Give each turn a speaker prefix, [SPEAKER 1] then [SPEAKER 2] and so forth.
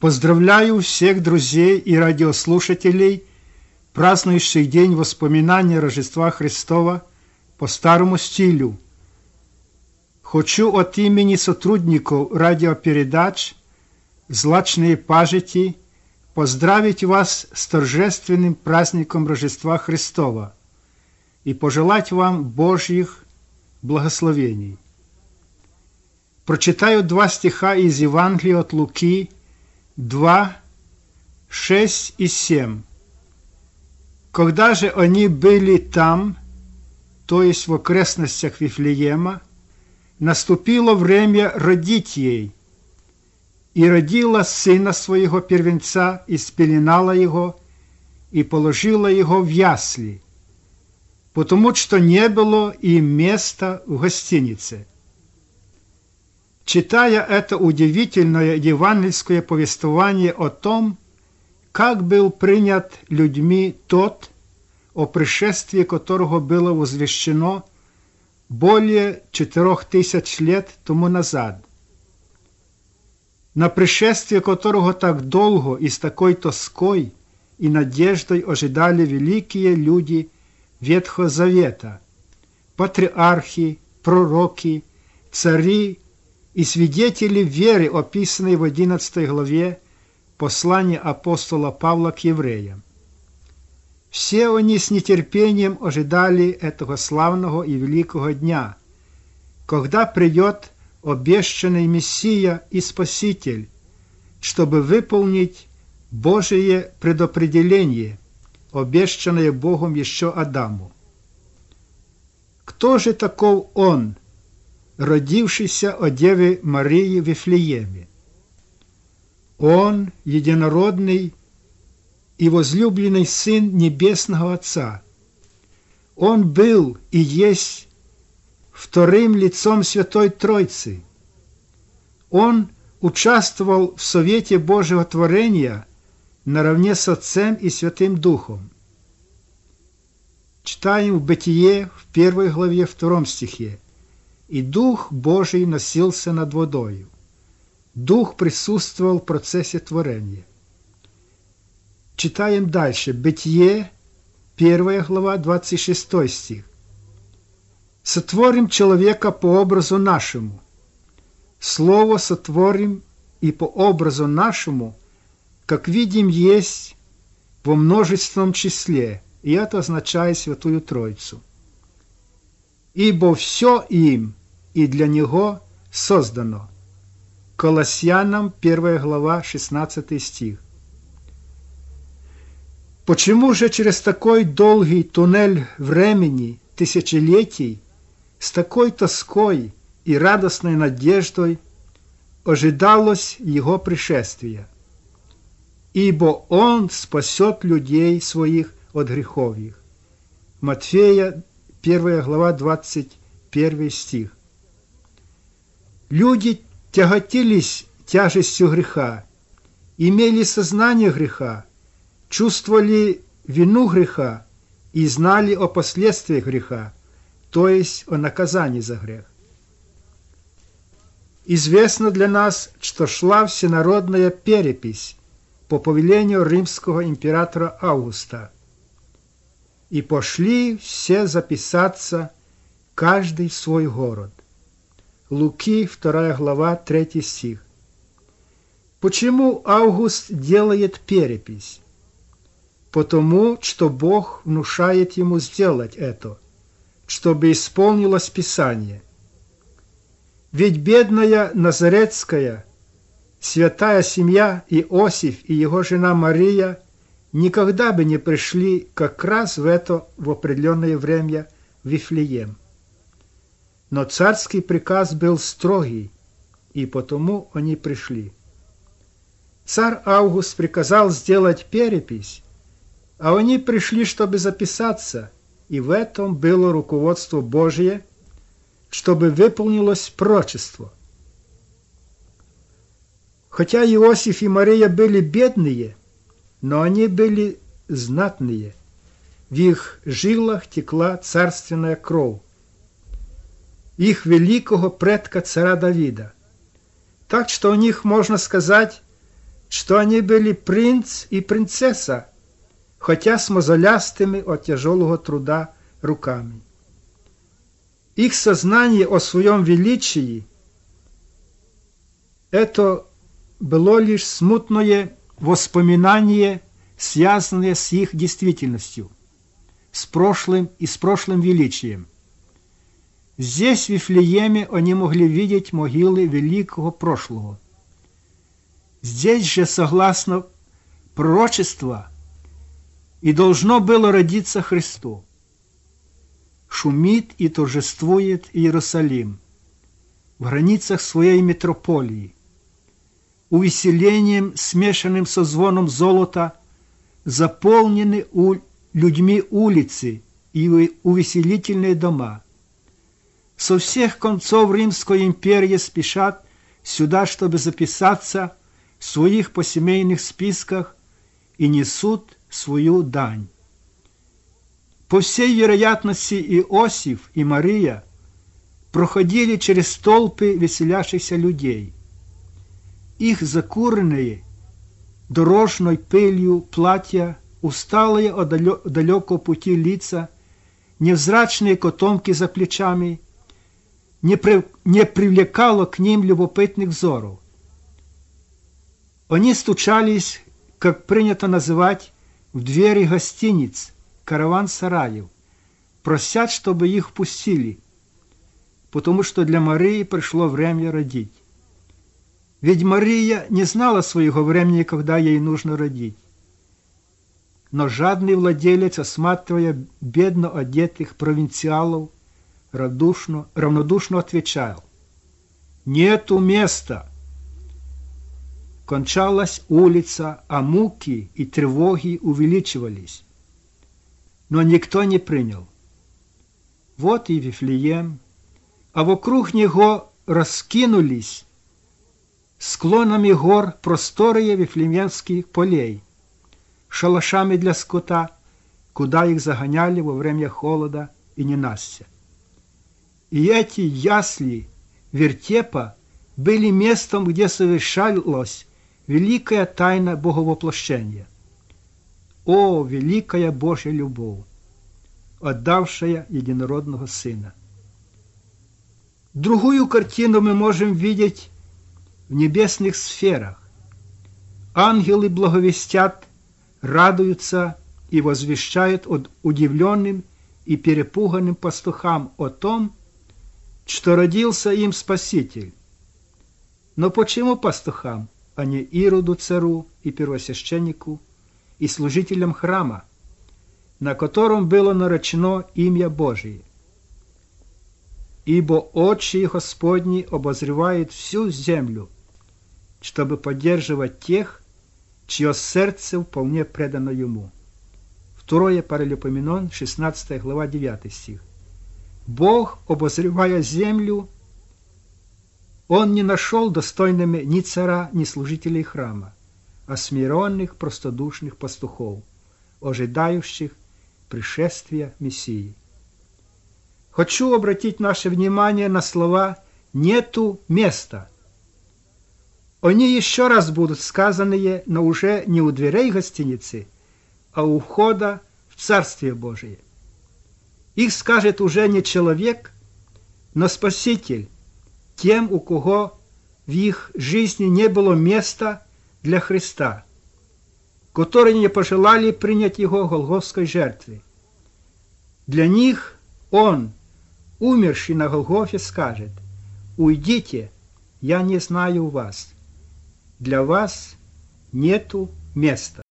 [SPEAKER 1] Поздравляю всех друзей и радиослушателей, празднующих День воспоминания Рождества Христова по старому стилю. Хочу от имени сотрудников радиопередач «Злачные пажити» поздравить вас с торжественным праздником Рождества Христова и пожелать вам Божьих благословений. Прочитаю два стиха из Евангелия от Луки, 2, 6 и 7. Когда же они были там, то есть в окрестностях Вифлеема, наступило время родить ей, и родила сына своего первенца, и спеленала его, и положила его в ясли, потому что не было им места в гостинице. Читая это удивительное евангельское повествование о том, как был принят людьми тот, о пришествии которого было возвещено более 4000 лет тому назад, на пришествие которого так долго и с такой тоской и надеждой ожидали великие люди Ветхого Завета, патриархи, пророки, цари и свидетели веры, описанные в 11 главе послания апостола Павла к евреям. Все они с нетерпением ожидали этого славного и великого дня, когда придет обещанный Мессия и Спаситель, чтобы выполнить Божие предопределение, обещанное Богом еще Адаму. Кто же таков Он, родившийся от Девы Марии в Вифлееме? Он единородный и возлюбленный Сын Небесного Отца. Он был и есть вторым лицом Святой Троицы. Он участвовал в совете Божьего творения наравне с Отцем и Святым Духом. Читаем в Бытие в 1 главе 2 стихе. «И Дух Божий носился над водою». Дух присутствовал в процессе творения. Читаем дальше. Бытие, 1 глава, 26 стих. «Сотворим человека по образу нашему». Слово «сотворим» и «по образу нашему», как видим, есть во множественном числе, и это означает Святую Троицу. «Ибо все им и для Него создано». Колоссянам, 1 глава, 16 стих. Почему же через такой долгий туннель времени, тысячелетий, с такой тоской и радостной надеждой ожидалось Его пришествия? Ибо Он спасет людей своих от грехов их. Матфея, 1 глава, 21 стих. Люди тяготились тяжестью греха, имели сознание греха, чувствовали вину греха и знали о последствиях греха, то есть о наказании за грех. Известно для нас, что шла всенародная перепись по повелению римского императора Августа, и пошли все записаться, каждый в свой город. Луки, 2 глава, 3 стих. Почему Август делает перепись? Потому, что Бог внушает ему сделать это, чтобы исполнилось Писание. Ведь бедная Назаретская, святая семья Иосиф и его жена Мария никогда бы не пришли как раз в определенное время в Вифлеем. Но царский приказ был строгий, и потому они пришли. Царь Август приказал сделать перепись, а они пришли, чтобы записаться, и в этом было руководство Божие, чтобы выполнилось пророчество. Хотя Иосиф и Мария были бедные, но они были знатные. В их жилах текла царственная кровь их великого предка царя Давида. Так что у них, можно сказать, что они были принц и принцесса, хотя с мозолястыми от тяжелого труда руками. Их сознание о своем величии – это было лишь смутное воспоминание, связанное с их действительностью, с прошлым и с прошлым величием. Здесь, в Вифлееме, они могли видеть могилы великого прошлого. Здесь же, согласно пророчеству, и должно было родиться Христу. Шумит и торжествует Иерусалим в границах своей метрополии. Увеселением, смешанным со звоном золота, заполнены людьми улицы и увеселительные дома. Со всех концов Римской империи спешат сюда, чтобы записаться в своих посемейных списках и несут свою дань. По всей вероятности, Иосиф и Мария проходили через толпы веселящихся людей. Их закуренные дорожной пылью платья, усталые от далекого пути лица, невзрачные котомки за плечами не привлекало к ним любопытных взоров. Они стучались, как принято называть, в двери гостиниц, караван-сараев, просят, чтобы их впустили, потому что для Марии пришло время родить. Ведь Мария не знала своего времени, когда ей нужно родить. Но жадный владелец, осматривая бедно одетых провинциалов, равнодушно отвечал: «Нету места». Кончалась улица, а муки и тревоги увеличивались. Но никто не принял. Вот и Вифлеем, а вокруг него раскинулись склонами гор просторы вифлеемских полей, шалашами для скота, куда их загоняли во время холода и ненастья. И эти ясли вертепа были местом, где совершалась великая тайна боговоплощения. О, великая Божья любовь, отдавшая единородного Сына! Другую картину мы можем видеть в небесных сферах. Ангелы благовестят, радуются и возвещают удивленным и перепуганным пастухам о том, что родился им Спаситель. Но почему пастухам, а не Ироду цару и первосвященнику и служителям храма, на котором было наречено имя Божие? Ибо очи Господни обозревают всю землю, чтобы поддерживать тех, чье сердце вполне предано Ему. 2 Паралипоменон, 16 глава, 9 стих. Бог, обозревая землю, Он не нашел достойными ни цара, ни служителей храма, а смиренных, простодушных пастухов, ожидающих пришествия Мессии. Хочу обратить наше внимание на слова «нету места». Они еще раз будут сказанные, но уже не у дверей гостиницы, а у входа в Царствие Божие. Их скажет уже не человек, но Спаситель тем, у кого в их жизни не было места для Христа, которые не пожелали принять Его голгофской жертвы. Для них Он, умерший на Голгофе, скажет: «Уйдите, я не знаю вас». Для вас нету места.